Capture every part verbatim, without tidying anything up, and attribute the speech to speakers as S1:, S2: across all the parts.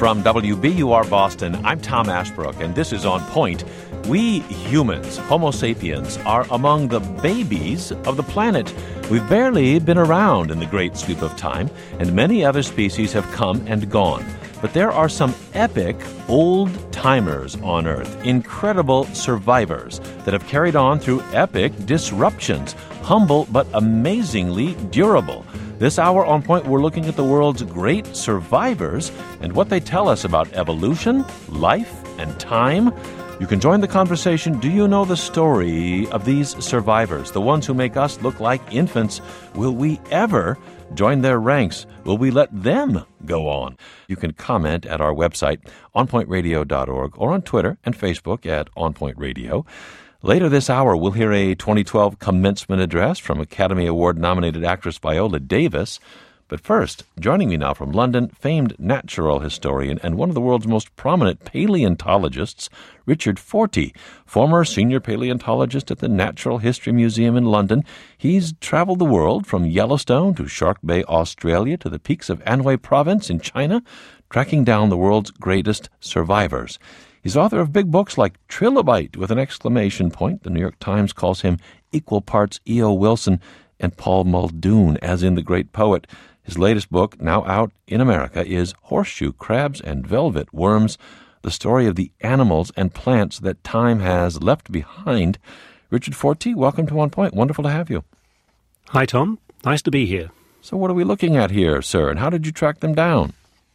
S1: From W B U R Boston, I'm Tom Ashbrook, and this is On Point. We humans, Homo sapiens, are among the babies of the planet. We've barely been around in the great sweep of time, and many other species have come and gone. But there are some epic old-timers on Earth, incredible survivors that have carried on through epic disruptions, humble but amazingly durable. This hour on Point, we're looking at the world's great survivors and what they tell us about evolution, life, and time. You can join the conversation. Do you know the story of these survivors, the ones who make us look like infants? Will we ever join their ranks? Will we let them go on? You can comment at our website, on point radio dot org, or on Twitter and Facebook at On Point Radio. Later this hour, we'll hear a twenty twelve commencement address from Academy Award-nominated actress Viola Davis. But first, joining me now from London, famed natural historian and one of the world's most prominent paleontologists, Richard Fortey, former senior paleontologist at the Natural History Museum in London. He's traveled the world from Yellowstone to Shark Bay, Australia, to the peaks of Anhui Province in China, tracking down the world's greatest survivors. He's author of big books like Trilobite with an exclamation point. The New York Times calls him equal parts E O. Wilson and Paul Muldoon, as in the great poet. His latest book, now out in America, is Horseshoe Crabs and Velvet Worms, the story of the animals and plants that time has left behind. Richard Fortey, welcome to On Point. Wonderful to have you.
S2: Hi, Tom. Nice to be here.
S1: So what are we looking at here, sir, and how did you track them down?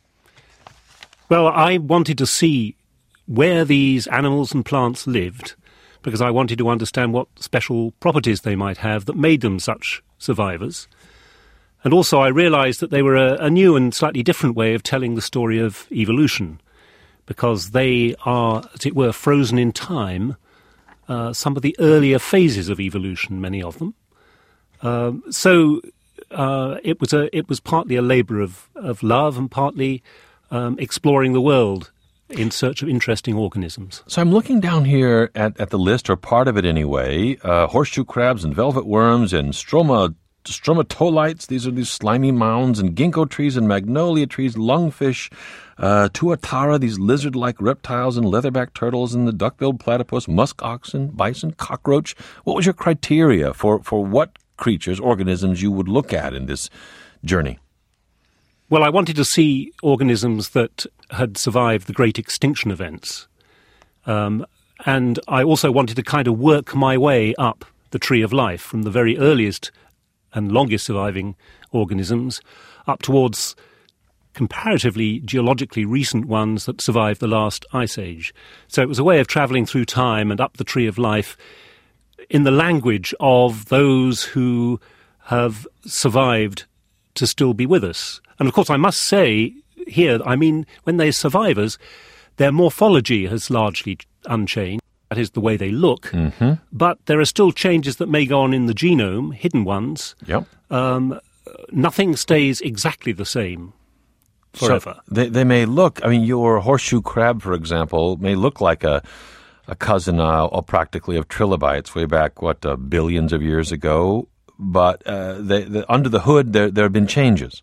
S2: Well, I wanted to see where these animals and plants lived, because I wanted to understand what special properties they might have that made them such survivors. And also I realized that they were a, a new and slightly different way of telling the story of evolution, because they are, as it were, frozen in time, uh, some of the earlier phases of evolution, many of them. Um, so uh, it was a it was partly a labor of, of love and partly um, exploring the world in search of interesting organisms.
S1: So I'm looking down here at, at the list, or part of it anyway, uh, horseshoe crabs and velvet worms and stroma, stromatolites. These are these slimy mounds, and ginkgo trees and magnolia trees, lungfish, uh, tuatara, these lizard-like reptiles and leatherback turtles, and the duck-billed platypus, musk oxen, bison, cockroach. What was your criteria for, for what creatures, organisms you would look at in this journey?
S2: Well, I wanted to see organisms that had survived the great extinction events. Um, and I also wanted to kind of work my way up the tree of life from the very earliest and longest surviving organisms up towards comparatively geologically recent ones that survived the last ice age. So it was a way of travelling through time and up the tree of life in the language of those who have survived to still be with us. And of course, I must say here, I mean, when they're survivors, their morphology has largely unchanged. That is the way they look. Mm-hmm. But there are still changes that may go on in the genome, hidden ones.
S1: Yep.
S2: Um, nothing stays exactly the same forever.
S1: So they, they may look, I mean, your horseshoe crab, for example, may look like a, a cousin uh, or practically of trilobites way back, what, uh, billions of years ago. But uh, they, they, under the hood, there, there have been changes.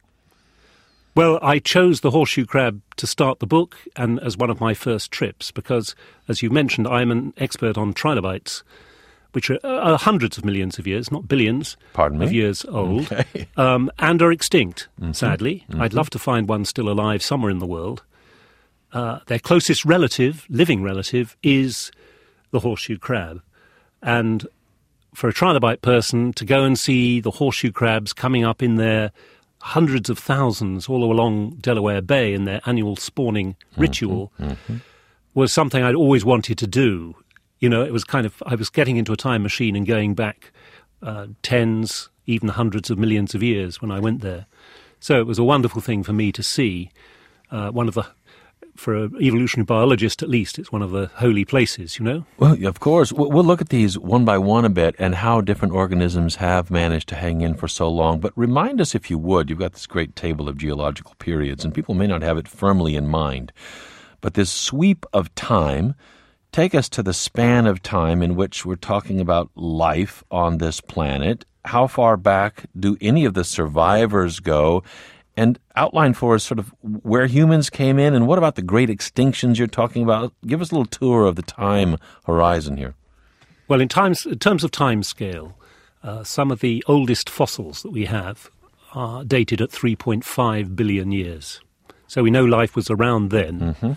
S2: Well, I chose the horseshoe crab to start the book and as one of my first trips because, as you mentioned, I'm an expert on trilobites, which are, are hundreds of millions of years, not billions
S1: Pardon me?
S2: of years old,
S1: okay.
S2: um, and are extinct, mm-hmm. sadly.
S1: Mm-hmm.
S2: I'd love to find one still alive somewhere in the world. Uh, their closest relative, living relative, is the horseshoe crab. And for a trilobite person to go and see the horseshoe crabs coming up in their hundreds of thousands all along Delaware Bay in their annual spawning ritual mm-hmm, mm-hmm. was something I'd always wanted to do. You know, it was kind of, I was getting into a time machine and going back uh, tens, even hundreds of millions of years when I went there. So it was a wonderful thing for me to see. Uh, one of the, for an evolutionary biologist at least, it's one of the holy places, you know?
S1: Well, of course. We'll look at these one by one a bit and how different organisms have managed to hang in for so long. But remind us, if you would, you've got this great table of geological periods, and people may not have it firmly in mind. But this sweep of time, take us to the span of time in which we're talking about life on this planet. How far back do any of the survivors go? and outline for us sort of where humans came in, and what about the great extinctions you're talking about? Give us a little tour of the time horizon here.
S2: Well, in, times, in terms of time scale, uh, some of the oldest fossils that we have are dated at three point five billion years. So we know life was around then.
S1: Mm-hmm.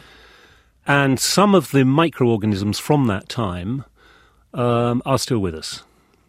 S2: And some of the microorganisms from that time um, are still with us.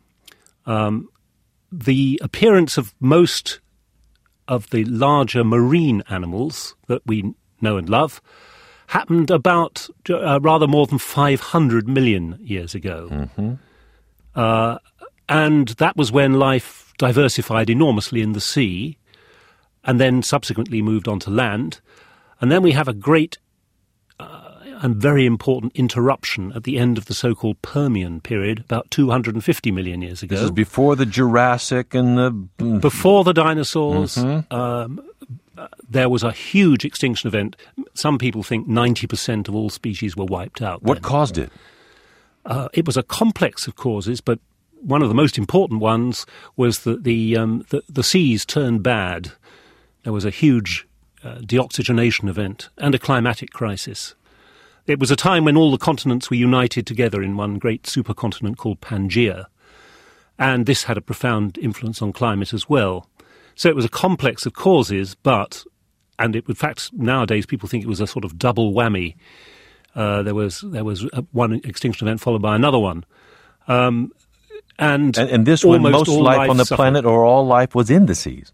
S2: Um, the appearance of most of the larger marine animals that we know and love happened about uh, rather more than five hundred million years ago.
S1: Mm-hmm.
S2: Uh, and that was when life diversified enormously in the sea and then subsequently moved on to land. And then we have a great uh, and very important interruption at the end of the so-called Permian period, about two hundred fifty million years ago.
S1: This is before the Jurassic and the...
S2: Before the dinosaurs,
S1: Mm-hmm.
S2: um, uh, there was a huge extinction event. Some people think ninety percent of all species were wiped out.
S1: What
S2: then.
S1: caused it?
S2: Uh, it was a complex of causes, but one of the most important ones was that the, um, the, the seas turned bad. There was a huge uh, deoxygenation event and a climatic crisis. It was a time when all the continents were united together in one great supercontinent called Pangaea, and this had a profound influence on climate as well. So it was a complex of causes, but, and it, in fact, nowadays people think it was a sort of double whammy. Uh, there was there was one extinction event followed by another one. Um, and,
S1: And, and this when most
S2: all
S1: life on the
S2: suffered.
S1: planet, or all life, was in the seas.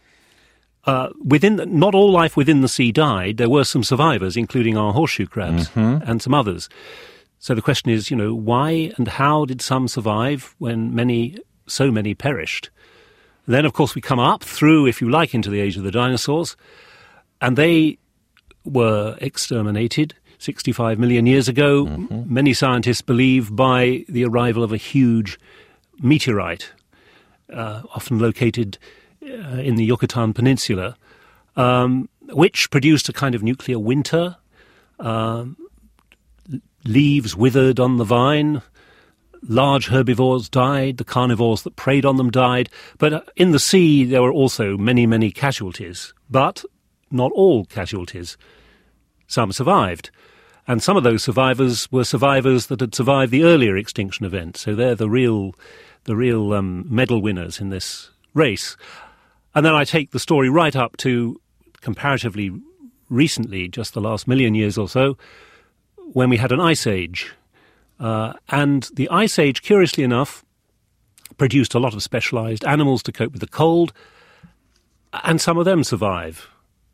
S2: Uh, within the, not all life within the sea died. There were some survivors, including our horseshoe crabs
S1: Mm-hmm.
S2: and some others. So the question is, you know, why and how did some survive when many, so many perished? Then, of course, we come up through, if you like, into the age of the dinosaurs, and they were exterminated sixty-five million years ago. Mm-hmm. Many scientists believe by the arrival of a huge meteorite, uh, often located uh, in the Yucatan Peninsula, um, which produced a kind of nuclear winter. Um, leaves withered on the vine. Large herbivores died. The carnivores that preyed on them died. But uh, in the sea, there were also many, many casualties. But not all casualties. Some survived. And some of those survivors were survivors that had survived the earlier extinction event. So they're the real, the real um, medal winners in this race. And then I take the story right up to comparatively recently, just the last million years or so, when we had an ice age. Uh, and the ice age, curiously enough, produced a lot of specialized animals to cope with the cold, and some of them survive.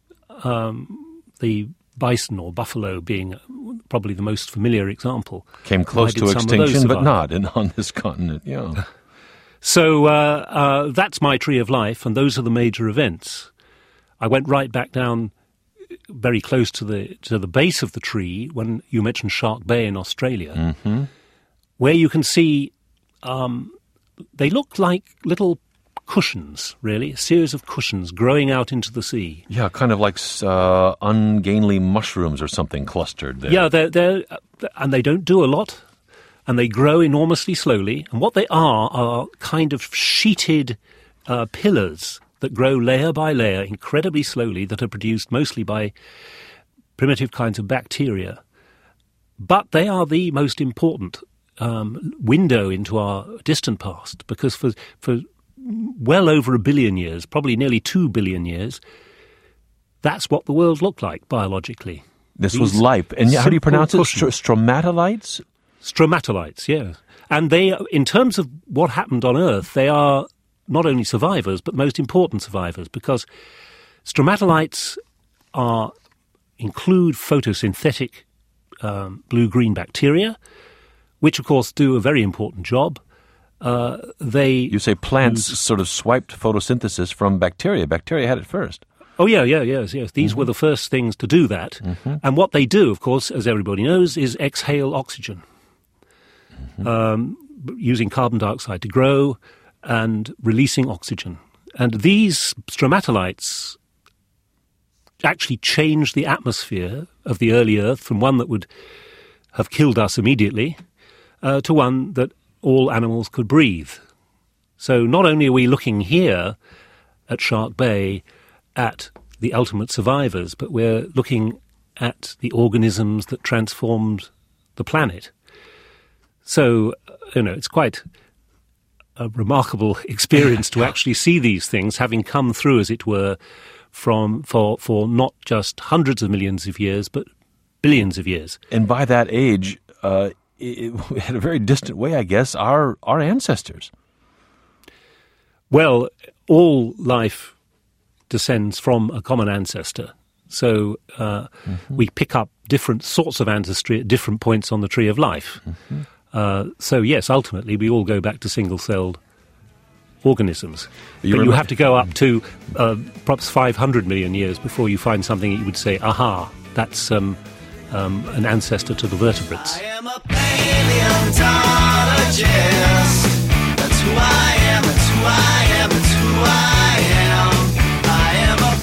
S2: Um, the bison or buffalo being probably the most familiar example.
S1: Came close to extinction, but not in, on this continent, yeah.
S2: So uh, uh, that's my tree of life, and those are the major events. I went right back down very close to the to the base of the tree when you mentioned Shark Bay in Australia,
S1: Mm-hmm.
S2: where you can see um, they look like little cushions, really, a series of cushions growing out into the sea.
S1: Yeah, kind of like uh, ungainly mushrooms or something clustered there.
S2: Yeah, they're, they're, and they don't do a lot, and they grow enormously slowly. And what they are are kind of sheeted uh, pillars that grow layer by layer incredibly slowly, that are produced mostly by primitive kinds of bacteria. But they are the most important um, window into our distant past, because for for well over a billion years, probably nearly two billion years, that's what the world looked like biologically.
S1: This
S2: These
S1: was life. And how do you pronounce it?
S2: cushions.
S1: Str- stromatolites?
S2: Stromatolites, yeah. And they, in terms of what happened on Earth, they are not only survivors, but most important survivors, because stromatolites are include photosynthetic um, blue-green bacteria, which, of course, do a very important job. Uh, they
S1: You say plants
S2: use,
S1: sort of swiped photosynthesis from bacteria. Bacteria had it first.
S2: Oh, yeah, yeah, yes, yes. These mm-hmm. were the first things to do that. Mm-hmm. And what they do, of course, as everybody knows, is exhale oxygen, mm-hmm. um, using carbon dioxide to grow and releasing oxygen. And these stromatolites actually changed the atmosphere of the early Earth from one that would have killed us immediately uh, to one that all animals could breathe. So not only are we looking here at Shark Bay at the ultimate survivors, but we're looking at the organisms that transformed the planet. So, you know, it's quite a remarkable experience to actually see these things, having come through, as it were, from for for not just hundreds of millions of years, but billions of years.
S1: And by that age, uh, it, it, in a very distant way, I guess, our our ancestors.
S2: Well, all life descends from a common ancestor. So uh, mm-hmm. we pick up different sorts of ancestry at different points on the tree of life. Mm-hmm. Uh, so, yes, ultimately, we all go back to single-celled organisms.
S1: You
S2: but you have to go up to uh, perhaps five hundred million years before you find something that you would say, aha, that's um, um, an ancestor to the vertebrates.
S3: I am a paleontologist. That's who I am, that's who I am, that's who I am. I am a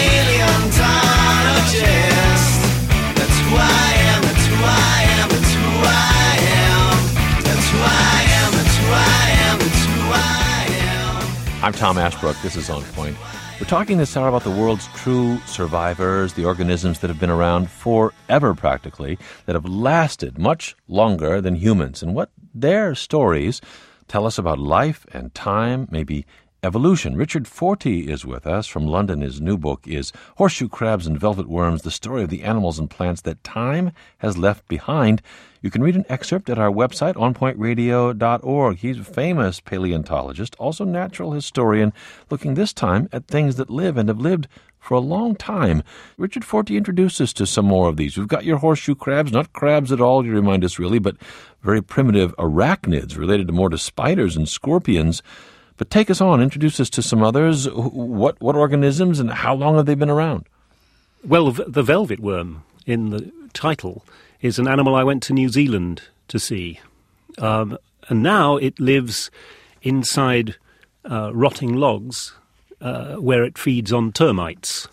S3: paleontologist. That's who I am, that's who I am, that's who I am. That's who I am, that's who I am, that's who I am.
S1: I'm Tom Ashbrook. This is On Point. We're talking this hour about the world's true survivors, the organisms that have been around forever practically, that have lasted much longer than humans, and what their stories tell us about life and time, maybe evolution. Richard Fortey is with us from London. His new book is Horseshoe Crabs and Velvet Worms, the story of the animals and plants that time has left behind. You can read an excerpt at our website, on point radio dot org. He's a famous paleontologist, also natural historian, looking this time at things that live and have lived for a long time. Richard Fortey, introduced us to some more of these. We've got your horseshoe crabs, not crabs at all, you remind us really, but very primitive arachnids related to more to spiders and scorpions. But take us on, introduce us to some others. What what organisms and how long have they been around?
S2: Well, the velvet worm in the title is an animal I went to New Zealand to see. Um, and now it lives inside uh, rotting logs uh, where it feeds on termites.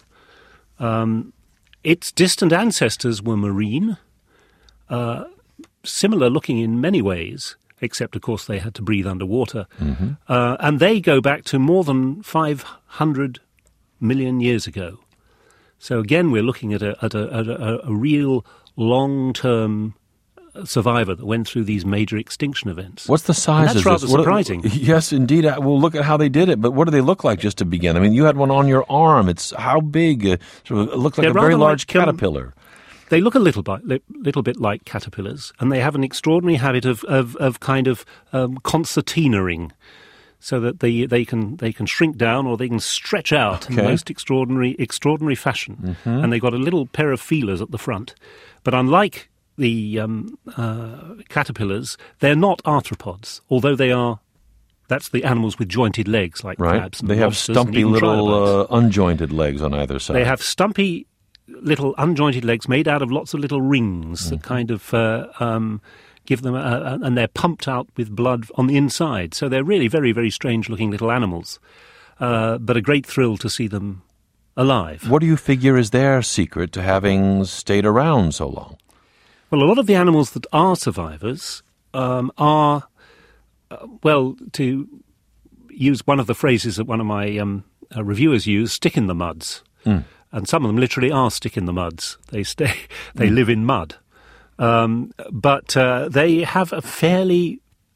S2: Um, its distant ancestors were marine, uh, similar looking in many ways, except, of course, they had to breathe underwater. Mm-hmm. Uh, and they go back to more than five hundred million years ago. So again, we're looking at a, at a, at a, a real long-term survivor that went through these major extinction events.
S1: What's the size
S2: and
S1: of
S2: that's
S1: this?
S2: rather surprising.
S1: Are, yes, indeed. We'll look at how they did it, but what do they look like just to begin? I mean, you had one on your arm. It's how big? Uh, sort of, it looks like
S2: They're
S1: a very large
S2: like, um,
S1: caterpillar.
S2: They look a little bit, little bit like caterpillars, and they have an extraordinary habit of, of, of kind of um, concertinaing, so that they, they can they can shrink down or they can stretch out okay. in the most extraordinary extraordinary fashion. Mm-hmm. And they've got a little pair of feelers at the front. But unlike the um, uh, caterpillars, they're not arthropods, although they are. That's the animals with jointed legs, like
S1: right.
S2: crabs and
S1: they have
S2: lobsters
S1: stumpy
S2: and
S1: little uh, unjointed legs on either side.
S2: They have stumpy little unjointed legs made out of lots of little rings mm-hmm. that kind of uh, um, give them, a, a, and they're pumped out with blood on the inside. So they're really very, very strange-looking little animals, uh, but a great thrill to see them alive.
S1: What do you figure is their secret to having stayed around so long?
S2: Well, a lot of the animals that are survivors um, are, uh, well, to use one of the phrases that one of my um, uh, reviewers used, stick in the muds. Mm. And some of them literally are stick in the muds. They stay, they mm. live in mud. Um, but uh, they have a fairly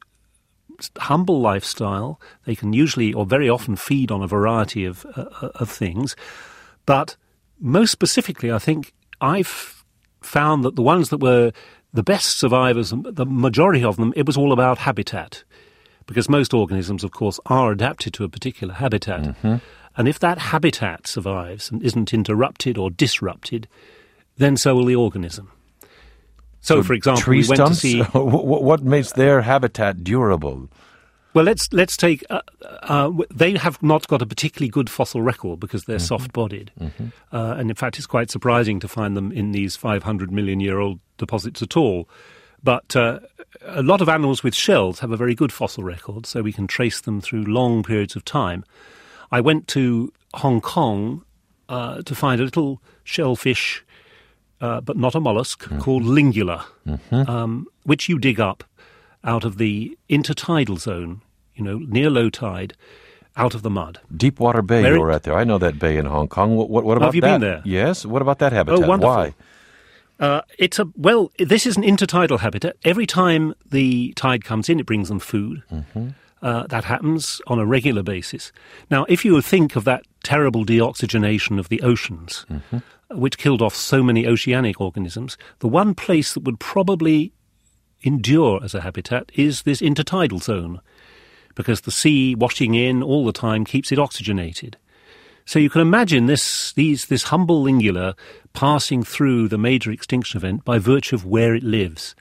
S2: humble lifestyle. They can usually or very often feed on a variety of uh, of things. But most specifically, I think I've found that the ones that were the best survivors, the majority of them, it was all about habitat. Because most organisms, of course, are adapted to a particular habitat. Mm-hmm. And if that habitat survives and isn't interrupted or disrupted, then so will the organism. So, so for example,
S1: tree
S2: we went
S1: stumps?
S2: to see...
S1: what, what makes their habitat durable?
S2: Well, let's let's take... Uh, uh, they have not got a particularly good fossil record because they're mm-hmm. soft-bodied. Mm-hmm. Uh, and in fact, it's quite surprising to find them in these five hundred million year old deposits at all. But uh, a lot of animals with shells have a very good fossil record, so we can trace them through long periods of time. I went to Hong Kong uh, to find a little shellfish, uh, but not a mollusk, mm-hmm. called Lingula, mm-hmm. um, which you dig up out of the intertidal zone, you know, near low tide. out of the mud.
S1: Deepwater Bay,
S2: Where
S1: you
S2: it-
S1: were at there. I know that bay in Hong Kong. What, what, what about
S2: have you
S1: that?
S2: been there?
S1: Yes. What about that habitat?
S2: Oh, wonderful.
S1: Why?
S2: Uh, it's a well. This is an intertidal habitat. Every time the tide comes in, it brings them food.
S1: Mm-hmm.
S2: Uh, that happens on a regular basis. Now, if you think of that terrible deoxygenation of the oceans,
S1: Mm-hmm.
S2: which killed off so many oceanic organisms, the one place that would probably endure as a habitat is this intertidal zone, because the sea washing in all the time keeps it oxygenated. So you can imagine this these this humble lingula passing through the major extinction event by virtue of where it lives.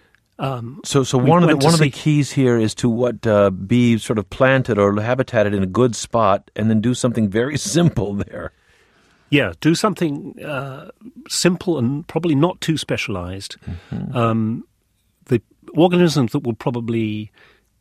S1: So, so
S2: We
S1: one of the
S2: went to
S1: one of the
S2: see-
S1: keys here is to what uh, be sort of planted or habitated in a good spot, and then do something very simple there.
S2: Yeah, do something uh, simple and probably not too specialized.
S1: Mm-hmm.
S2: Um, the organisms that will probably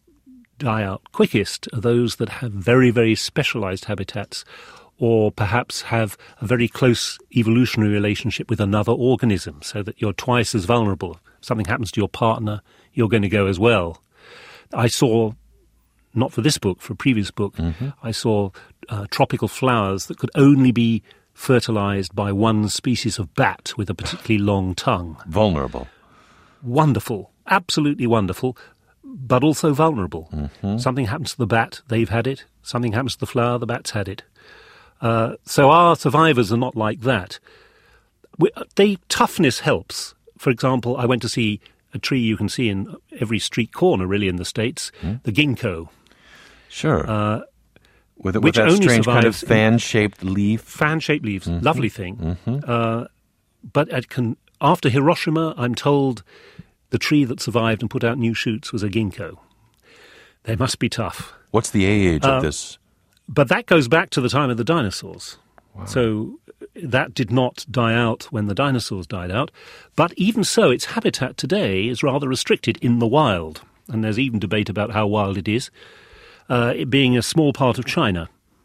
S2: die out quickest are those that have very, very specialized habitats, or perhaps have a very close evolutionary relationship with another organism, so that you're twice as vulnerable. If something happens to your partner, you're going to go as well. I saw, not for this book, for a previous book, I saw uh, tropical flowers that could only be fertilized by one species of bat with a particularly long tongue.
S1: Vulnerable.
S2: Wonderful, absolutely wonderful, but also vulnerable. Something happens to the bat, they've had it. Something happens to the flower, the bat's had it. Uh, so our survivors are not like that. We, they, toughness helps. For example, I went to see a tree you can see in every street corner, really, in the States, the ginkgo.
S1: Sure.
S2: Uh,
S1: with with
S2: which
S1: that
S2: only
S1: strange kind of
S2: survives in-
S1: fan-shaped leaf.
S2: Fan-shaped leaves, lovely thing. Uh, but it can, after Hiroshima, I'm told the tree that survived and put out new shoots was a ginkgo. They must be tough.
S1: What's the age
S2: Uh,
S1: of this?
S2: But that goes back to the time of the dinosaurs. So that did not die out when the dinosaurs died out. But even so, its habitat today is rather restricted in the wild. And there's even debate about how wild it is, uh, it being a small part of China.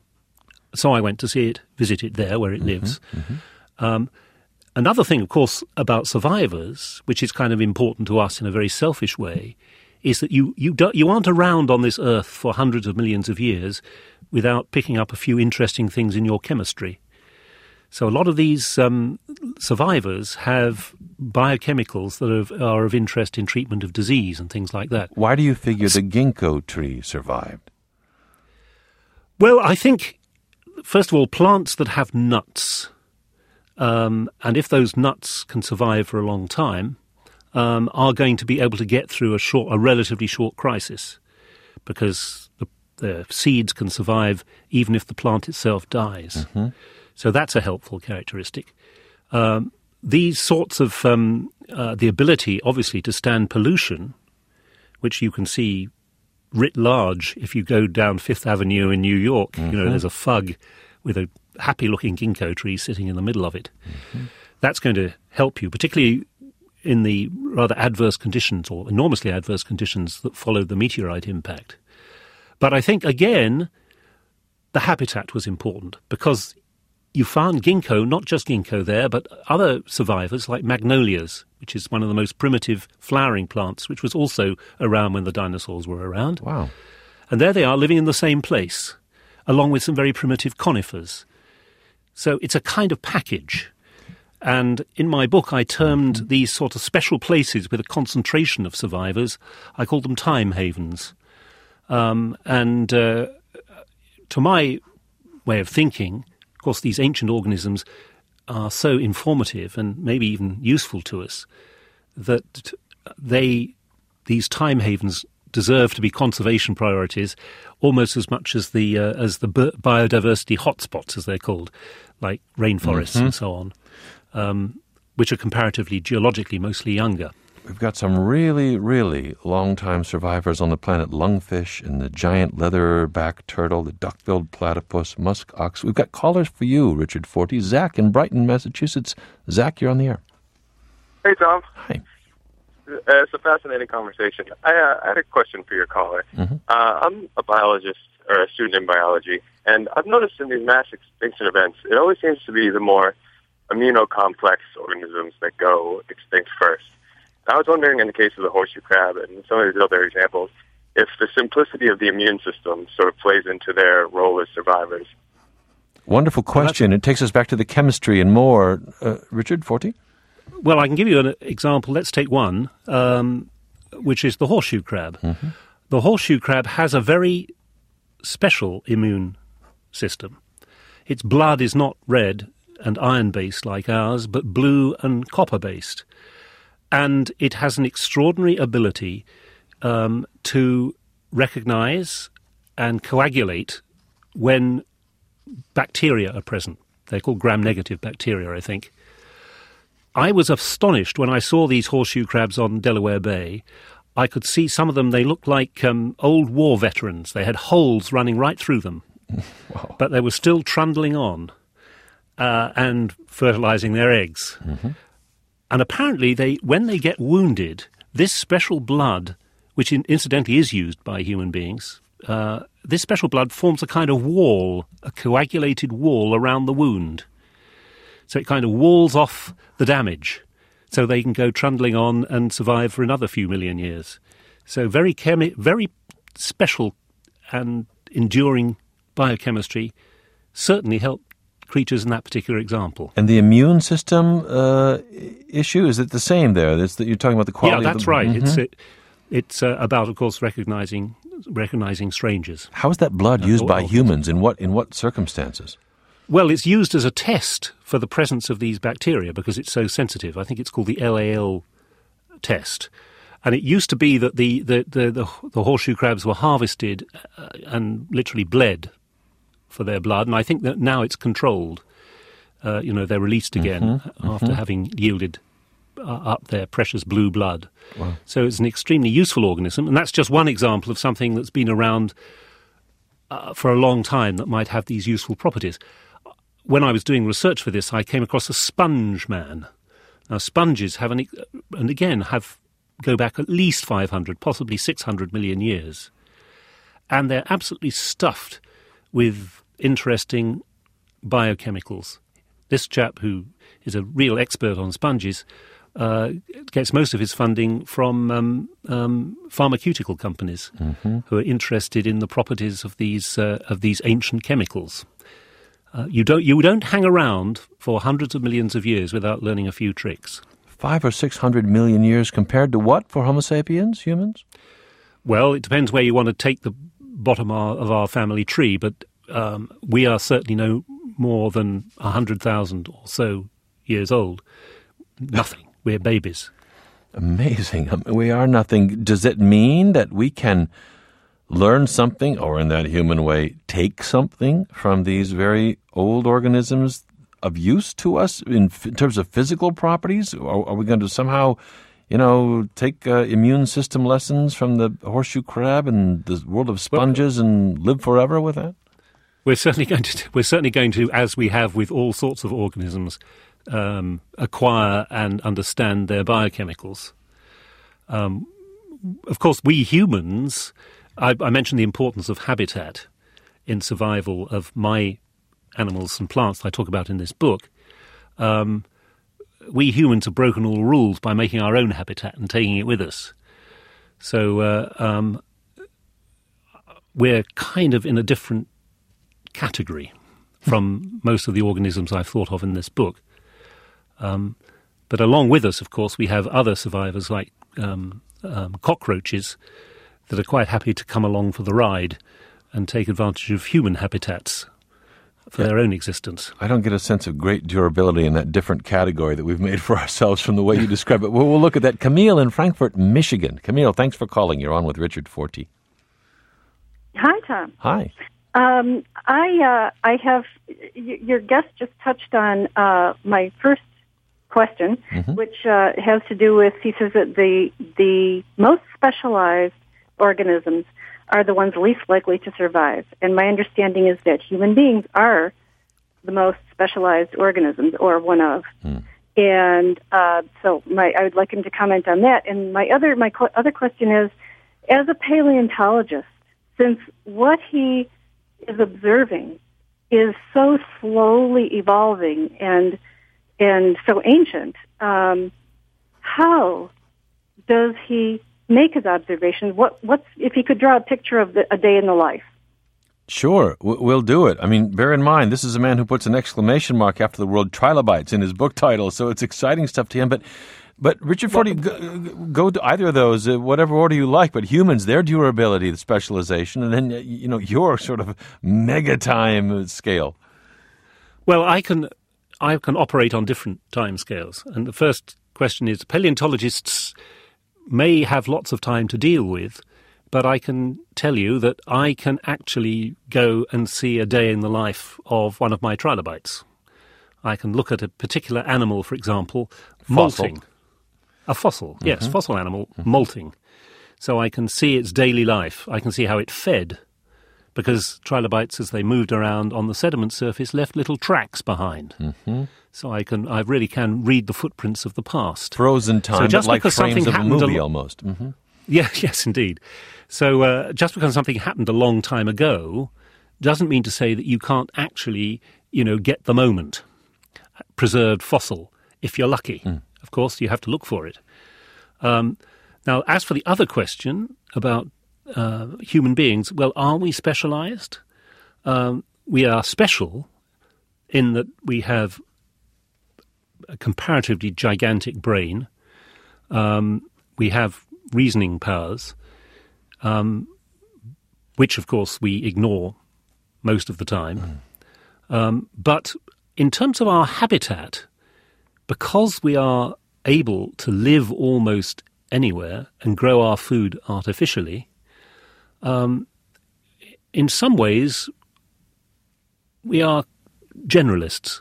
S2: So I went to see it, visit it there where it lives. Um, another thing, of course, about survivors, which is kind of important to us in a very selfish way, is that you, you, don't, you aren't around on this earth for hundreds of millions of years without picking up a few interesting things in your chemistry. So a lot of these um, survivors have biochemicals that are, are of interest in treatment of disease and things like that.
S1: Why do you figure the ginkgo tree survived?
S2: Well, I think, first of all, plants that have nuts, um, and if those nuts can survive for a long time, um, are going to be able to get through a short, a relatively short crisis, because the, the seeds can survive even if the plant itself dies. So that's a helpful characteristic. Um, these sorts of um, uh, the ability, obviously, to stand pollution, which you can see writ large if you go down Fifth Avenue in New York. You know, there's a fug with a happy-looking ginkgo tree sitting in the middle of it. That's going to help you, particularly in the rather adverse conditions, or enormously adverse conditions that followed the meteorite impact. But I think, again, the habitat was important, because you found ginkgo, not just ginkgo there, but other survivors like magnolias, which is one of the most primitive flowering plants, which was also around when the dinosaurs were around.
S1: Wow.
S2: And there they are, living in the same place, along with some very primitive conifers. So it's a kind of package. And in my book, I termed these sort of special places with a concentration of survivors, I called them time havens. Um, and uh, to my way of thinking, of course, these ancient organisms are so informative and maybe even useful to us that they, these time havens deserve to be conservation priorities almost as much as the uh, as the biodiversity hotspots, as they're called, like rainforests
S1: Mm-hmm.
S2: and so on, um, which are comparatively geologically mostly younger.
S1: We've got some really, really long-time survivors on the planet. Lungfish and the giant leatherback turtle, the duck-billed platypus, musk ox. We've got callers for you, Richard Forty. Zach in Brighton, Massachusetts. Zach, you're on the air.
S4: Hey, Tom.
S1: Hi.
S4: Uh, it's a fascinating conversation. I, uh, I had a question for your caller.
S1: Mm-hmm.
S4: Uh, I'm a biologist, or a student in biology, and I've noticed in these mass extinction events, it always seems to be the more immunocomplex organisms that go extinct first. I was wondering, in the case of the horseshoe crab and some of these other examples, if the simplicity of the immune system sort of plays into their role as survivors.
S1: Wonderful question. It takes us back to the chemistry and more. Uh, Richard Forty?
S2: Well, I can give you an example. Let's take one, um, which is the horseshoe crab.
S1: Mm-hmm.
S2: The horseshoe crab has a very special immune system. Its blood is not red and iron-based like ours, but blue and copper-based. And it has an extraordinary ability um, to recognize and coagulate when bacteria are present. They're called gram-negative bacteria, I think. I was astonished when I saw these horseshoe crabs on Delaware Bay. I could see some of them, they looked like um, old war veterans. They had holes running right through them. Wow. But they were still trundling on uh, and fertilizing their eggs. Mm-hmm. And apparently, they, when they get wounded, this special blood, which in, incidentally is used by human beings, uh, this special blood forms a kind of wall, a coagulated wall around the wound. So it kind of walls off the damage, so they can go trundling on and survive for another few million years. So very chemi- very special and enduring biochemistry certainly helped creatures in that particular example.
S1: And the immune system uh, issue, is it the same there? It's that you're talking about the quality
S2: Yeah,
S1: of
S2: that's
S1: the...
S2: right.
S1: Mm-hmm.
S2: It's it, it's uh, about, of course, recognizing recognizing strangers.
S1: How is that blood
S2: Uh,
S1: used
S2: or-
S1: by
S2: or-
S1: humans? In what in what circumstances?
S2: Well, it's used as a test for the presence of these bacteria because it's so sensitive. I think it's called the L A L test. And it used to be that the, the, the, the, the horseshoe crabs were harvested uh, and literally bled for their blood. And I think that now it's controlled. Uh, you know, they're released again
S1: Mm-hmm,
S2: after
S1: mm-hmm.
S2: having yielded uh, up their precious blue blood.
S1: Wow.
S2: So it's an extremely useful organism. And that's just one example of something that's been around uh, for a long time that might have these useful properties. When I was doing research for this, I came across a sponge man. Now, sponges have, an, and again, have go back at least five hundred, possibly six hundred million years. And they're absolutely stuffed with interesting biochemicals. This chap, who is a real expert on sponges, uh, gets most of his funding from um, um, pharmaceutical companies mm-hmm. who are interested in the properties of these uh, of these ancient chemicals. Uh, you don't you don't hang around for hundreds of millions of years without learning a few tricks.
S1: Five or six hundred million years compared to what for Homo sapiens, humans?
S2: Well, it depends where you want to take the bottom of our family tree, but um, we are certainly no more than one hundred thousand or so years old. Nothing. We're babies.
S1: Amazing. I mean, we are nothing. Does it mean that we can learn something, or in that human way, take something from these very old organisms of use to us in, in terms of physical properties? Or are we going to somehow, you know, take uh, immune system lessons from the horseshoe crab and the world of sponges well, and live forever with that?
S2: We're certainly going to. We're certainly going to, as we have with all sorts of organisms, um, acquire and understand their biochemicals. Um, of course, we humans. I, I mentioned the importance of habitat in survival of my animals and plants that I talk about in this book. Um, we humans have broken all rules by making our own habitat and taking it with us. So uh, um, we're kind of in a different category from most of the organisms I've thought of in this book. Um, but along with us, of course, we have other survivors like um, um, cockroaches that are quite happy to come along for the ride and take advantage of human habitats for yeah. their own existence.
S1: I don't get a sense of great durability in that different category that we've made for ourselves from the way you describe it. We'll, we'll look at that. Camille in Frankfort, Michigan. Camille, thanks for calling. You're on with Richard Forty.
S5: Hi, Tom.
S1: Hi.
S5: Um, I uh, I have y- your guest just touched on uh, my first question, mm-hmm. which uh, has to do with, he says that the the most specialized organisms are the ones least likely to survive. And my understanding is that human beings are the most specialized organisms, or one of. Mm. And uh, so my I would like him to comment on that. And my other my co- other question is, as a paleontologist, since what he is observing is so slowly evolving and and so ancient, um, how does he make his observations. What what's if he could draw a picture of the, a day in the life?
S1: Sure, we'll do it. I mean, bear in mind, this is a man who puts an exclamation mark after the word trilobites in his book title, so it's exciting stuff to him. But, but Richard Forty, go, go to either of those, uh, whatever order you like. But humans, their durability, the specialization, and then you know your sort of mega time scale.
S2: Well, I can I can operate on different time scales, and the first question is: paleontologists may have lots of time to deal with. But I can tell you that I can actually go and see a day in the life of one of my trilobites. I can look at a particular animal, for example,
S1: Fossil.
S2: molting. A fossil, mm-hmm. yes, fossil animal,
S1: mm-hmm.
S2: molting. So I can see its daily life. I can see how it fed, because trilobites, as they moved around on the sediment surface, left little tracks behind.
S1: Mm-hmm.
S2: So I can, I really can read the footprints of the past.
S1: Frozen time,
S2: so just
S1: but like
S2: because
S1: frames
S2: something
S1: of a
S2: happened
S1: movie
S2: a,
S1: almost. Mm-hmm.
S2: Yeah, yes, indeed. So uh, just because something happened a long time ago doesn't mean to say that you can't actually, you know, get the moment. Preserved fossil, if you're lucky. Mm. Of course, you have to look for it. Um, now, as for the other question about uh, human beings, well, are we specialized? Um, we are special in that we have a comparatively gigantic brain. Um, we have reasoning powers, um, which, of course, we ignore most of the time. Mm. Um, but in terms of our habitat, because we are able to live almost anywhere and grow our food artificially, um, in some ways, we are generalists.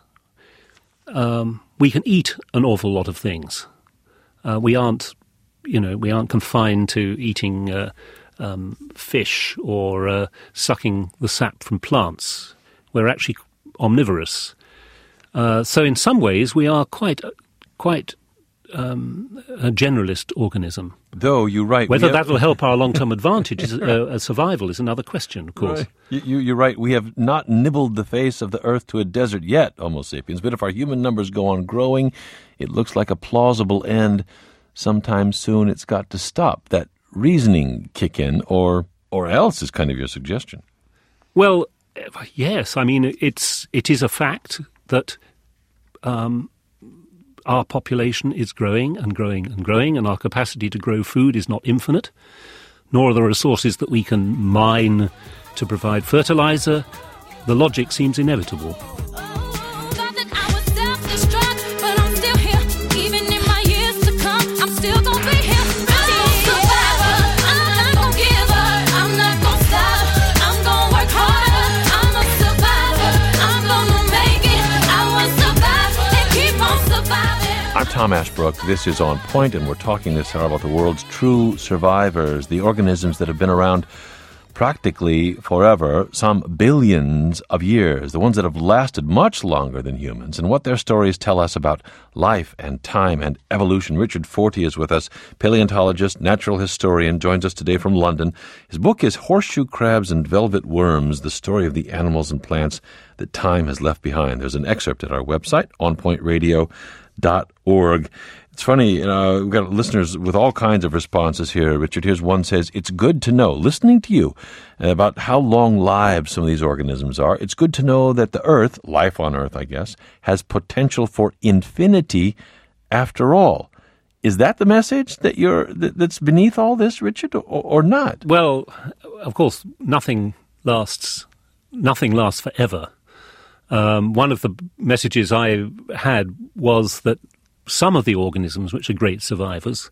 S2: Um, we can eat an awful lot of things. Uh, we aren't You know, we aren't confined to eating uh, um, fish or uh, sucking the sap from plants. We're actually omnivorous. Uh, so in some ways, we are quite, quite um, a generalist organism.
S1: Though you're right.
S2: Whether
S1: have...
S2: that will help our long-term advantage, is, uh, survival, is another question, of course.
S1: Right. You, you're right. We have not nibbled the face of the earth to a desert yet, Homo sapiens. But if our human numbers go on growing, it looks like a plausible end. Sometime soon it's got to stop. That reasoning kick in, or or else is kind of your suggestion.
S2: Well, yes. I mean, it's it is a fact that um, our population is growing and growing and growing, and our capacity to grow food is not infinite, nor are the resources that we can mine to provide fertilizer. The logic seems inevitable.
S1: I'm Tom Ashbrook. This is On Point, and we're talking this hour about the world's true survivors, the organisms that have been around practically forever, some billions of years, the ones that have lasted much longer than humans, and what their stories tell us about life and time and evolution. Richard Forty is with us, paleontologist, natural historian, joins us today from London. His book is Horseshoe Crabs and Velvet Worms, the story of the animals and plants that time has left behind. There's an excerpt at our website, on point radio dot org. It's funny, you know, we've got listeners with all kinds of responses here. Richard, here's one says, it's good to know, listening to you, about how long lived some of these organisms are. It's good to know that the Earth, life on Earth, I guess, has potential for infinity after all. Is that the message that you're that, that's beneath all this, Richard, or, or not?
S2: Well, of course, nothing lasts, nothing lasts forever. Um, one of the messages I had was that some of the organisms, which are great survivors,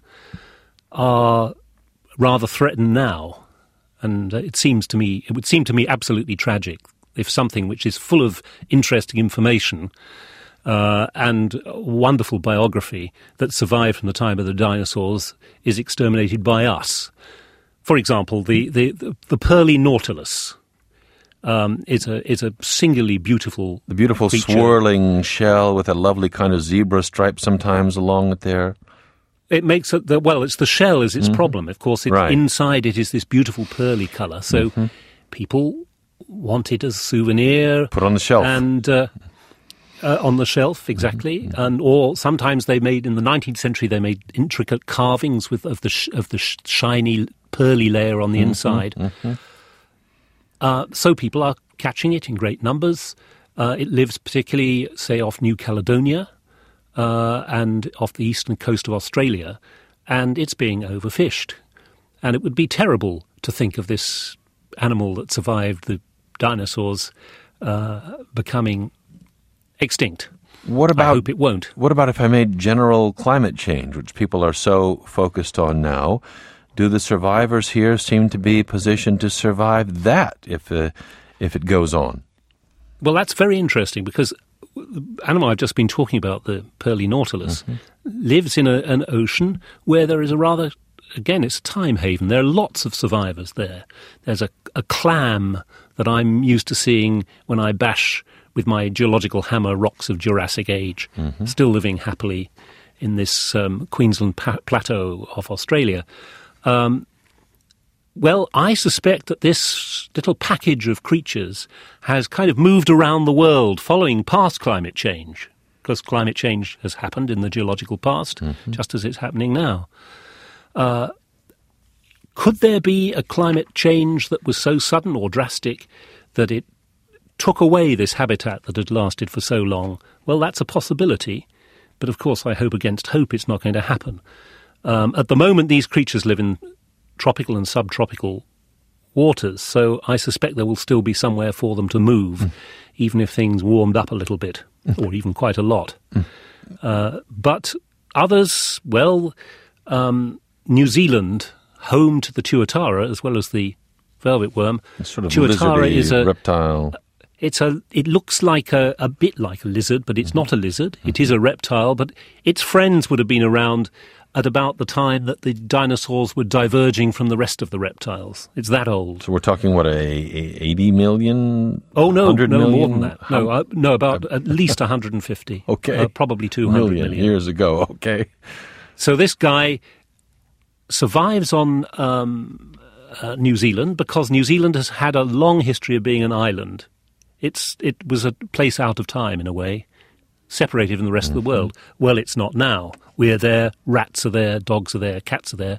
S2: are rather threatened now. And it seems to me, it would seem to me absolutely tragic if something which is full of interesting information uh, and wonderful biography that survived from the time of the dinosaurs is exterminated by us. For example, the, the, the, the pearly nautilus. Um, it's a it's a singularly beautiful
S1: The beautiful
S2: creature.
S1: swirling shell with a lovely kind of zebra stripe sometimes along it there.
S2: It makes it, the, well, it's the shell is its mm-hmm. problem. Of course, it,
S1: right.
S2: inside it is this beautiful pearly colour. So
S1: mm-hmm.
S2: people want it as a souvenir.
S1: Put on the shelf.
S2: And uh, Uh, on the shelf, exactly, mm-hmm. and or sometimes they made in the nineteenth century they made intricate carvings with of the sh- of the sh- shiny pearly layer on the mm-hmm. inside. Mm-hmm. Uh, so people are catching it in great numbers. Uh, it lives particularly, say, off New Caledonia uh, and off the eastern coast of Australia, and it's being overfished. And it would be terrible to think of this animal that survived the dinosaurs uh, becoming extinct.
S1: What about,
S2: I hope it won't.
S1: What about if I made general climate change, which people are so focused on now? Do the survivors here seem to be positioned to survive that if uh, if it goes on?
S2: Well, that's very interesting because the animal I've just been talking about, the pearly nautilus, mm-hmm. lives in a, an ocean where there is a rather, again, it's a time haven. There are lots of survivors there. There's a, a clam that I'm used to seeing when I bash with my geological hammer rocks of Jurassic age, mm-hmm. still living happily in this um, Queensland pa- plateau of Australia. Um, well, I suspect that this little package of creatures has kind of moved around the world following past climate change, because climate change has happened in the geological past, mm-hmm. just as it's happening now. Uh, could there be a climate change that was so sudden or drastic that it took away this habitat that had lasted for so long? Well, that's a possibility, but of course I hope against hope it's not going to happen. Um, at the moment, these creatures live in tropical and subtropical waters, so I suspect there will still be somewhere for them to move, mm. even if things warmed up a little bit, mm. or even quite a lot. Mm. Uh, but others, well, um, New Zealand, home to the tuatara as well as the velvet worm.
S1: It's sort of
S2: tuatara
S1: lizardy
S2: is a
S1: reptile.
S2: It's a. It looks like a, a bit like a lizard, but it's mm-hmm. not a lizard. Mm-hmm. It is a reptile, but its friends would have been around at about the time that the dinosaurs were diverging from the rest of the reptiles. It's that old.
S1: So we're talking, what, a, a eighty million?
S2: Oh, no, no,
S1: million?
S2: more than that. No, uh, no about at least one hundred fifty.
S1: Okay.
S2: Uh, probably two hundred
S1: million,
S2: million.
S1: Years ago, okay.
S2: So this guy survives on um, uh, New Zealand because New Zealand has had a long history of being an island. It's It was a place out of time, in a way, separated from the rest mm-hmm. of the world. Well, it's not now. We're there, rats are there, dogs are there, cats are there.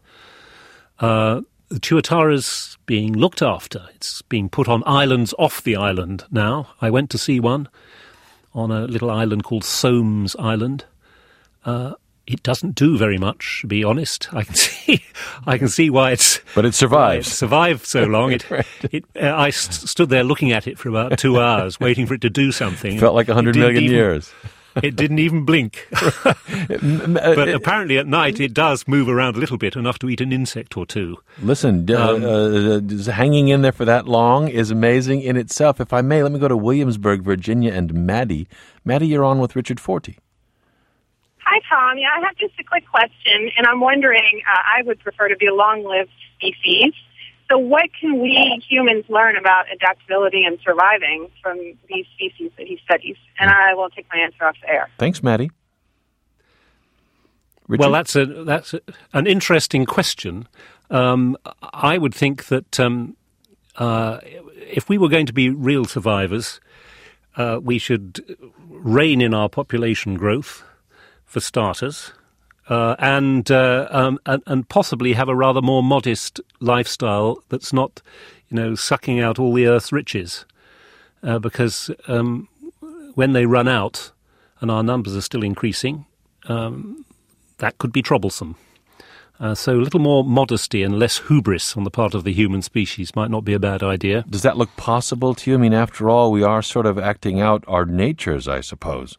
S2: Uh, the tuatara's being looked after. It's being put on islands off the island now. I went to see one on a little island called Soames Island. Uh, it doesn't do very much, to be honest. I can see, I can see why it's.
S1: But it survives.
S2: It survived so long. It,
S1: right.
S2: it, uh, I st- stood there looking at it for about two hours, waiting for it to do something.
S1: Felt like a hundred million
S2: even,
S1: years.
S2: It didn't even blink. But apparently at night it does move around a little bit, enough to eat an insect or two.
S1: Listen,
S2: Um,
S1: uh, uh, hanging in there for that long is amazing in itself. If I may, let me go to Williamsburg, Virginia, and Maddie. Maddie, you're on with Richard Forty.
S6: Hi, Tom. Yeah, I have just a quick question, and I'm wondering, uh, I would prefer to be a long-lived species. So what can we humans learn about adaptability and surviving from these species that he studies? And I will take my answer off the air.
S1: Thanks, Maddie. Richard?
S2: Well, that's a that's a, an interesting question. Um, I would think that um, uh, if we were going to be real survivors, uh, we should rein in our population growth, for starters, uh, and, uh, um, and and possibly have a rather more modest lifestyle that's not, you know, sucking out all the earth's riches, uh, because um, when they run out, and our numbers are still increasing, um, that could be troublesome. Uh, so a little more modesty and less hubris on the part of the human species might not be a bad idea.
S1: Does that look possible to you? I mean, after all, we are sort of acting out our natures, I suppose.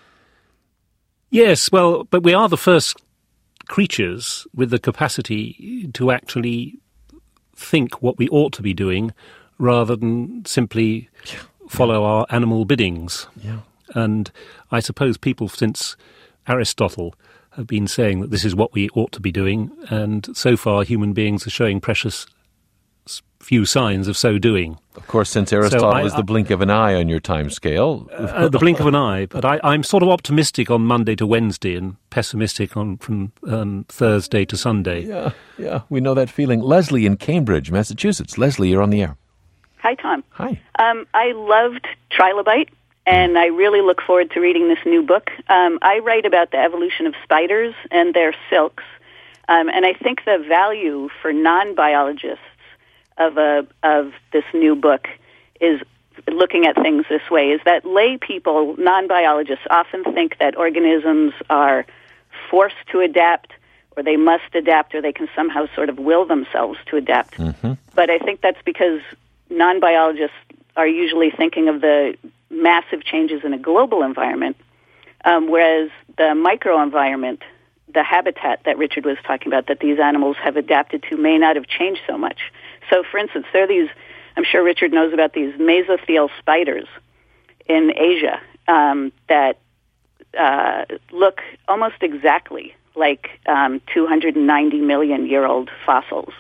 S2: Yes, well, but we are the first creatures with the capacity to actually think what we ought to be doing rather than simply yeah. follow our animal biddings.
S1: Yeah.
S2: And I suppose people since Aristotle have been saying that this is what we ought to be doing, and so far human beings are showing precious few signs of so doing.
S1: Of course, since Aristotle
S2: so I,
S1: is the blink of an eye on your time scale.
S2: uh, the blink of an eye. But I, I'm sort of optimistic on Monday to Wednesday and pessimistic on from um, Thursday to Sunday.
S1: Yeah, yeah, we know that feeling. Leslie in Cambridge, Massachusetts. Leslie, you're on the air.
S7: Hi, Tom.
S1: Hi.
S7: Um, I loved Trilobite, and I really look forward to reading this new book. Um, I write about the evolution of spiders and their silks, um, and I think the value for non-biologists of a of this new book is looking at things this way, is that lay people, non-biologists, often think that organisms are forced to adapt, or they must adapt, or they can somehow sort of will themselves to adapt. Mm-hmm. But I think that's because non-biologists are usually thinking of the massive changes in a global environment, um, whereas the microenvironment, the habitat that Richard was talking about, that these animals have adapted to, may not have changed so much. So, for instance, there are these, I'm sure Richard knows about these mesothelial spiders in Asia um, that uh, look almost exactly like um, two hundred ninety million year old fossils.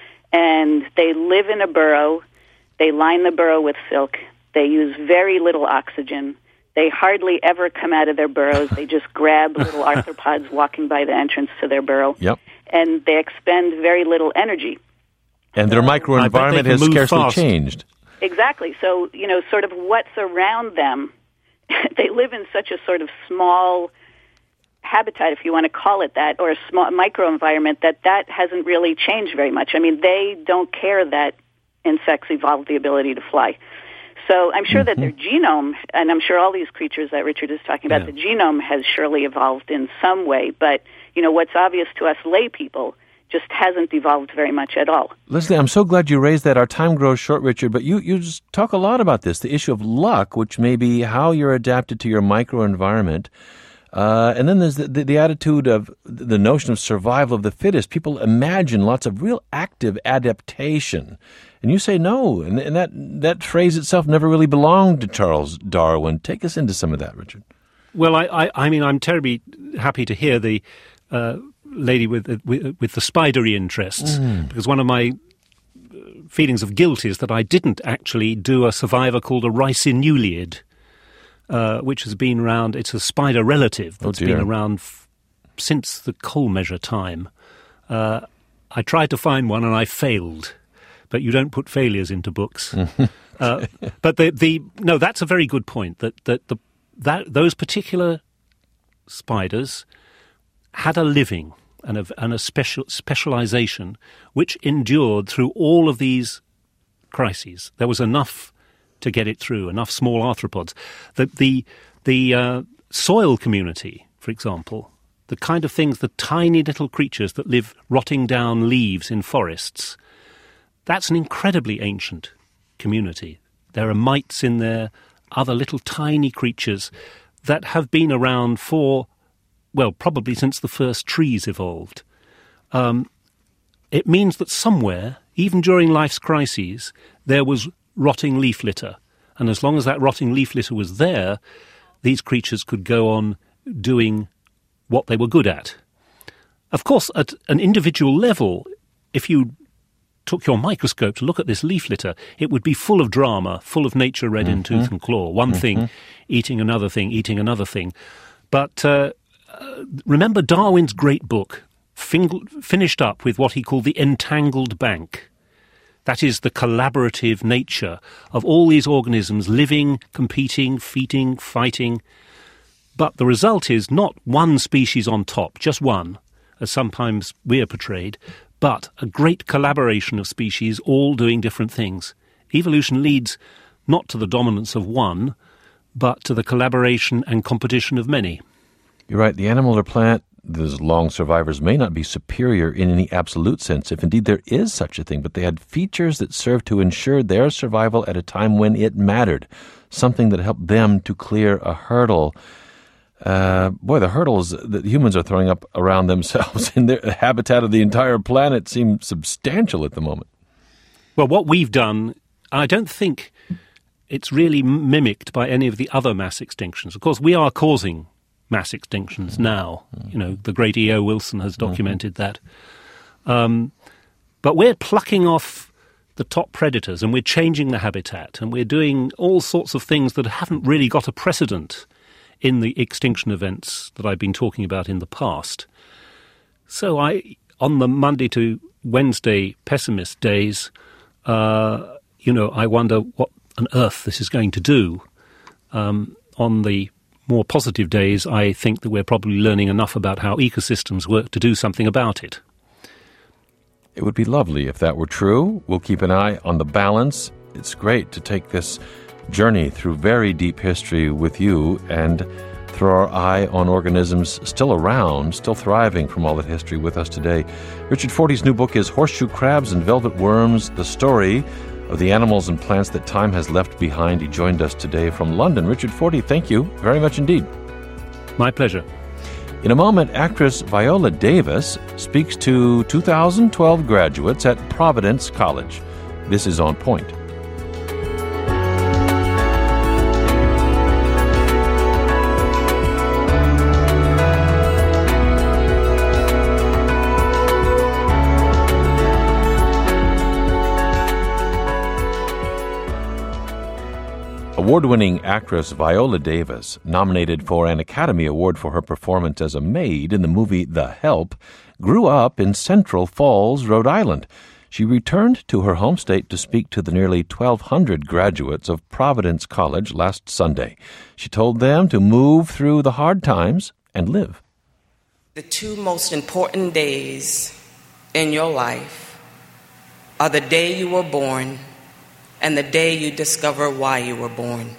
S7: And they live in a burrow. They line the burrow with silk. They use very little oxygen. They hardly ever come out of their burrows. They just grab little arthropods walking by the entrance to their burrow.
S1: Yep.
S7: And they expend very little energy.
S1: And their microenvironment has scarcely
S2: fast.
S1: changed.
S7: Exactly. So, you know, sort of what's around them, they live in such a sort of small habitat, if you want to call it that, or a small microenvironment, that that hasn't really changed very much. I mean, they don't care that insects evolved the ability to fly. So I'm sure mm-hmm. that their genome, and I'm sure all these creatures that Richard is talking about, yeah. the genome has surely evolved in some way. But, you know, what's obvious to us lay people just hasn't evolved very much at all.
S1: Leslie, I'm so glad you raised that. Our time grows short, Richard, but you, you just talk a lot about this, the issue of luck, which may be how you're adapted to your microenvironment. Uh, and then there's the, the, the attitude of the notion of survival of the fittest. People imagine lots of real active adaptation. And you say no, and, and that, that phrase itself never really belonged to Charles Darwin. Take us into some of that, Richard.
S2: Well, I, I, I mean, I'm terribly happy to hear the uh, lady with, with with the spidery interests, mm. because one of my feelings of guilt is that I didn't actually do a survivor called a Ricinuliid, uh, which has been around. It's a spider relative that's
S1: oh
S2: been around f- since the coal measure time. Uh, I tried to find one and I failed. But you don't put failures into books. uh, but the the no, that's a very good point. That that the that those particular spiders had a living and a, and a special specialization which endured through all of these crises. There was enough to get it through. Enough small arthropods. The the the uh, soil community, for example, the kind of things, the tiny little creatures that live rotting down leaves in forests. That's an incredibly ancient community. There are mites in there, other little tiny creatures that have been around for, well, probably since the first trees evolved. Um, it means that somewhere, even during life's crises, there was rotting leaf litter. And as long as that rotting leaf litter was there, these creatures could go on doing what they were good at. Of course, at an individual level, if you took your microscope to look at this leaf litter, it would be full of drama, full of nature red in mm-hmm. tooth and claw. One mm-hmm. thing eating another thing, eating another thing. But uh, uh, remember Darwin's great book, fin- finished up with what he called the entangled bank. That is the collaborative nature of all these organisms living, competing, feeding, fighting. But the result is not one species on top, just one, as sometimes we are portrayed, but a great collaboration of species all doing different things. Evolution leads not to the dominance of one, but to the collaboration and competition of many.
S1: You're right. The animal or plant, those long survivors, may not be superior in any absolute sense, if indeed there is such a thing, but they had features that served to ensure their survival at a time when it mattered, something that helped them to clear a hurdle. Uh, boy, the hurdles that humans are throwing up around themselves in their habitat of the entire planet seem substantial at the moment.
S2: Well, what we've done, I don't think it's really mimicked by any of the other mass extinctions. Of course, we are causing mass extinctions mm-hmm. now. Mm-hmm. You know, the great E O Wilson has documented mm-hmm. that. Um, but we're plucking off the top predators and we're changing the habitat and we're doing all sorts of things that haven't really got a precedent in the extinction events that I've been talking about in the past. So I, on the Monday to Wednesday pessimist days, uh, you know, I wonder what on earth this is going to do. Um, on the more positive days, I think that we're probably learning enough about how ecosystems work to do something about it.
S1: It would be lovely if that were true. We'll keep an eye on the balance. It's great to take this journey through very deep history with you and throw our eye on organisms still around, still thriving from all that history with us today. Richard Fortey's new book is Horseshoe Crabs and Velvet Worms, the story of the animals and plants that time has left behind. He joined us today from London. Richard Fortey, thank you very much indeed.
S2: My pleasure.
S1: In a moment, actress Viola Davis speaks to two thousand twelve graduates at Providence College. This is On Point. Award-winning actress Viola Davis, nominated for an Academy Award for her performance as a maid in the movie The Help, grew up in Central Falls, Rhode Island. She returned to her home state to speak to the nearly twelve hundred graduates of Providence College last Sunday. She told them to move through the hard times and live.
S8: The two most important days in your life are the day you were born and the day you discover why you were born.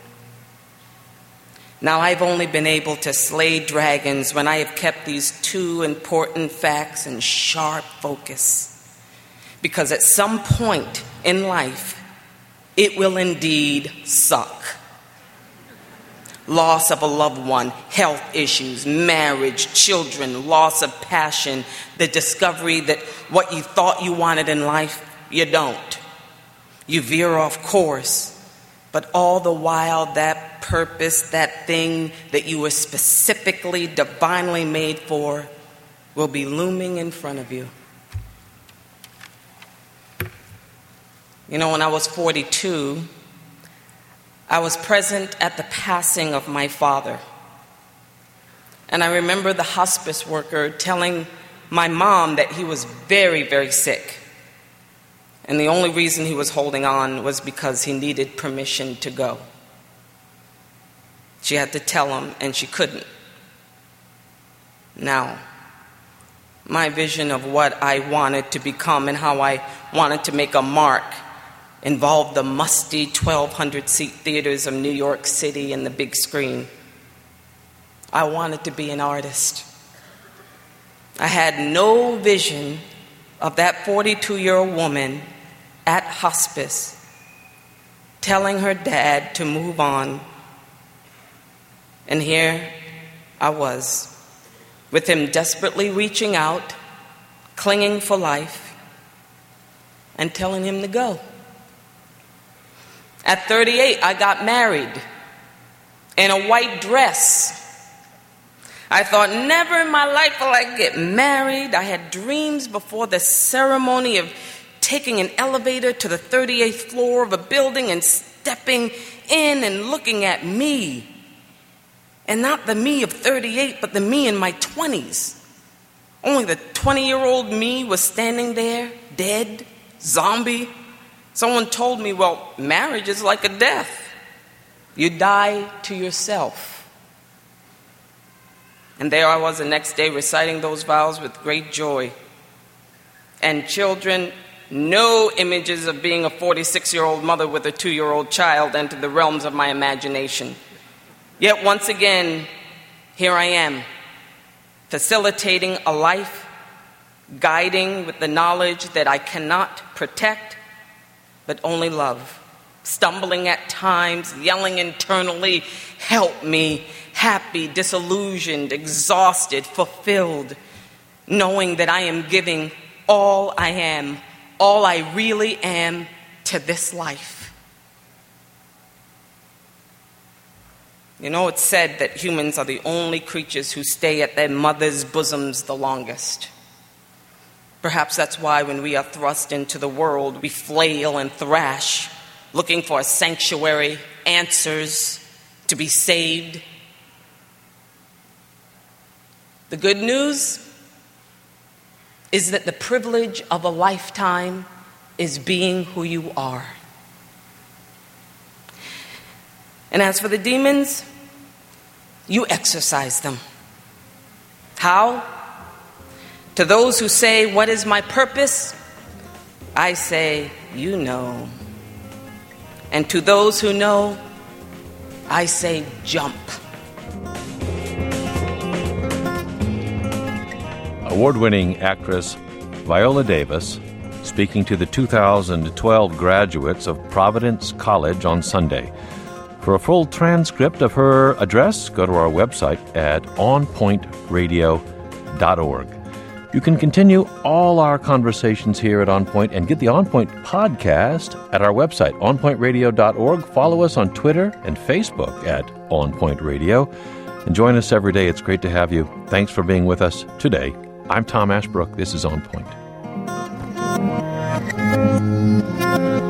S8: Now, I've only been able to slay dragons when I have kept these two important facts in sharp focus. Because at some point in life, it will indeed suck. Loss of a loved one, health issues, marriage, children, loss of passion, the discovery that what you thought you wanted in life, you don't. You veer off course, but all the while that purpose, that thing that you were specifically, divinely made for, will be looming in front of you. You know, when I was forty-two, I was present at the passing of my father. And I remember the hospice worker telling my mom that he was very, very sick. And the only reason he was holding on was because he needed permission to go. She had to tell him, and she couldn't. Now, my vision of what I wanted to become and how I wanted to make a mark involved the musty twelve hundred seat theaters of New York City and the big screen. I wanted to be an artist. I had no vision of that forty-two-year-old woman at hospice telling her dad to move on. And here I was, with him desperately reaching out, clinging for life, and telling him to go. At thirty-eight, I got married in a white dress. I thought, never in my life will I get married. I had dreams before the ceremony of taking an elevator to the thirty-eighth floor of a building and stepping in and looking at me. And not the me of thirty-eight, but the me in my twenties. Only the twenty-year-old me was standing there, dead, zombie. Someone told me, well, marriage is like a death. You die to yourself. And there I was the next day reciting those vows with great joy. And children, no images of being a forty-six-year-old mother with a two-year-old child entered the realms of my imagination. Yet once again, here I am, facilitating a life, guiding with the knowledge that I cannot protect, but only love. Stumbling at times, yelling internally, help me, happy, disillusioned, exhausted, fulfilled, knowing that I am giving all I am, all I really am to this life. You know, it's said that humans are the only creatures who stay at their mother's bosoms the longest. Perhaps that's why when we are thrust into the world, we flail and thrash, looking for a sanctuary, answers, to be saved. The good news is that the privilege of a lifetime is being who you are. And as for the demons, you exorcise them. How? To those who say, what is my purpose? I say, you know. And to those who know, I say, jump.
S1: Award-winning actress Viola Davis speaking to the two thousand twelve graduates of Providence College on Sunday. For a full transcript of her address, go to our website at on point radio dot org. You can continue all our conversations here at On Point and get the On Point podcast at our website, on point radio dot org. Follow us on Twitter and Facebook at On Point Radio. And join us every day. It's great to have you. Thanks for being with us today. I'm Tom Ashbrook. This is On Point.